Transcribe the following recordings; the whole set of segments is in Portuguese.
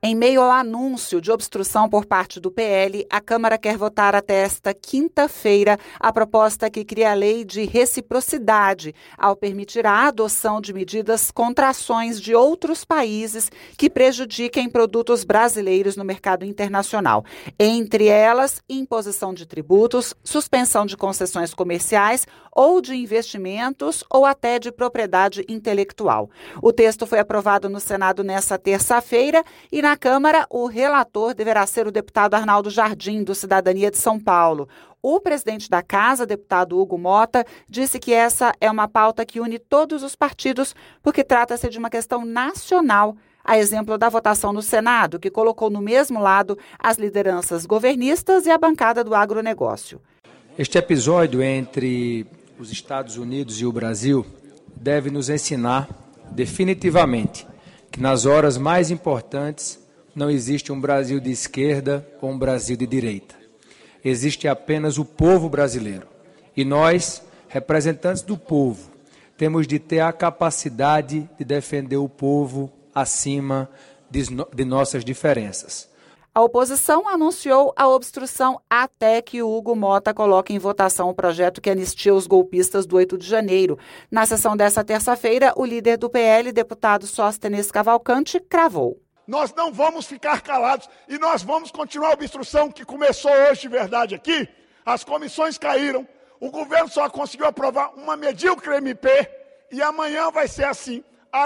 Em meio ao anúncio de obstrução por parte do PL, a Câmara quer votar até esta quinta-feira a proposta que cria a lei de reciprocidade, ao permitir a adoção de medidas contra ações de outros países que prejudiquem produtos brasileiros no mercado internacional. Entre elas, imposição de tributos, suspensão de concessões comerciais ou de investimentos ou até de propriedade intelectual. O texto foi aprovado no Senado nesta terça-feira e na Câmara, o relator deverá ser o deputado Arnaldo Jardim, do Cidadania de São Paulo. O presidente da Casa, deputado Hugo Mota, disse que essa é uma pauta que une todos os partidos, porque trata-se de uma questão nacional, a exemplo da votação no Senado, que colocou no mesmo lado as lideranças governistas e a bancada do agronegócio. Este episódio entre os Estados Unidos e o Brasil deve nos ensinar definitivamente que nas horas mais importantes não existe um Brasil de esquerda ou um Brasil de direita. Existe apenas o povo brasileiro. E nós, representantes do povo, temos de ter a capacidade de defender o povo acima de nossas diferenças. A oposição anunciou a obstrução até que o Hugo Mota coloque em votação o projeto que anistia os golpistas do 8 de janeiro. Na sessão dessa terça-feira, o líder do PL, deputado Sóstenes Cavalcante, cravou: nós não vamos ficar calados e nós vamos continuar a obstrução que começou hoje de verdade aqui. As comissões caíram, o governo só conseguiu aprovar uma medíocre MP e amanhã vai ser assim,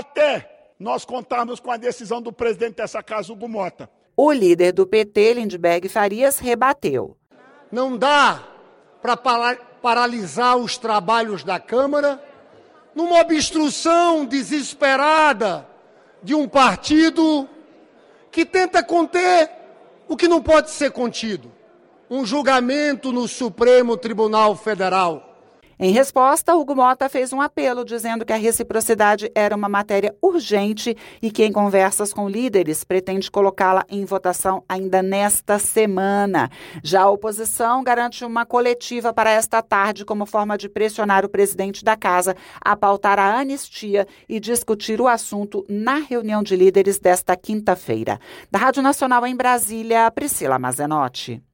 até nós contarmos com a decisão do presidente dessa casa, Hugo Mota. O líder do PT, Lindbergh Farias, rebateu: não dá para paralisar os trabalhos da Câmara numa obstrução desesperada de um partido que tenta conter o que não pode ser contido. Um julgamento no Supremo Tribunal Federal. Em resposta, Hugo Mota fez um apelo dizendo que a reciprocidade era uma matéria urgente e que, em conversas com líderes, pretende colocá-la em votação ainda nesta semana. Já a oposição garante uma coletiva para esta tarde como forma de pressionar o presidente da Casa a pautar a anistia e discutir o assunto na reunião de líderes desta quinta-feira. Da Rádio Nacional em Brasília, Priscila Mazenotti.